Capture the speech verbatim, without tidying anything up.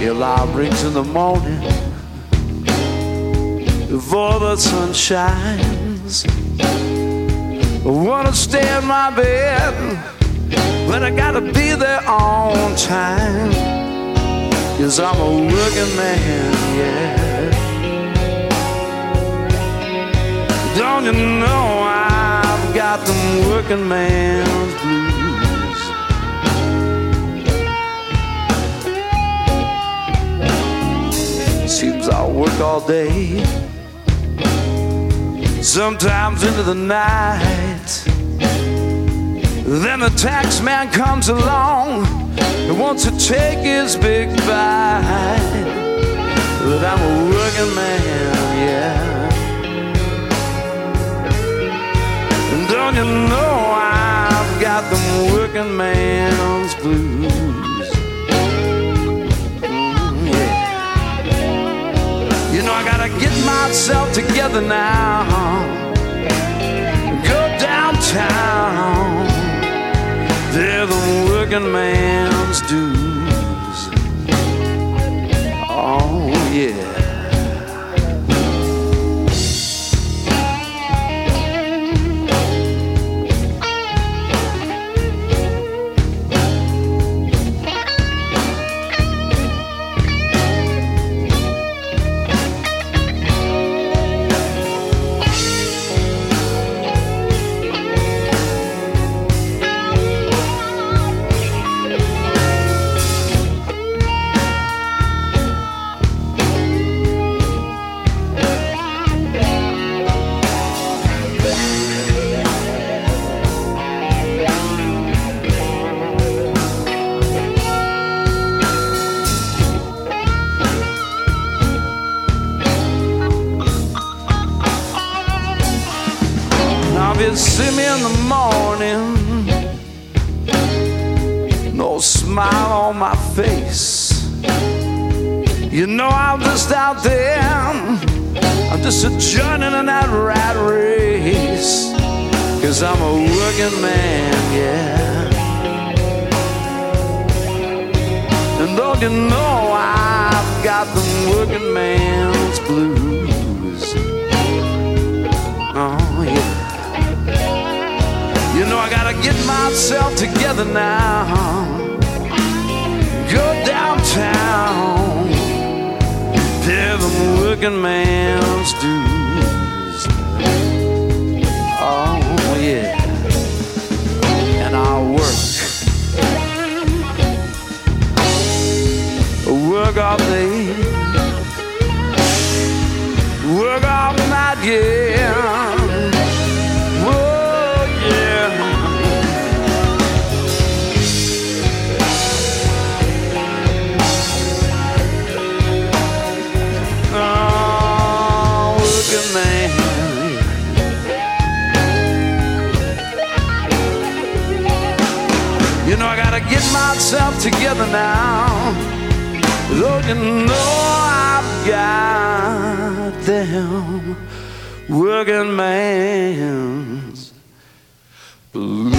Till I reach in the morning before the sun shines. I wanna stay in my bed, but I gotta be there on time. 'Cause I'm a working man, yeah. Don't you know I've got them working man's blues? Seems I work all day, sometimes into the night. Then the tax man comes along and wants to take his big bite. But I'm a working man, yeah. And don't you know I've got them working man's blues? Mm, yeah. You know I gotta get myself together now, go downtown. They're the working man's dues. Oh yeah. You see me in the morning, no smile on my face. You know I'm just out there, I'm just a journeying in that rat race. 'Cause I'm a working man, yeah. And don't you know I've got them working man's blues? Oh yeah. You know I gotta get myself together now, go downtown, pay the working man's dues. Oh yeah. And I'll work, work all day, work all night, yeah. You know I gotta get myself together now. Lord, you know I've got them working man's blues.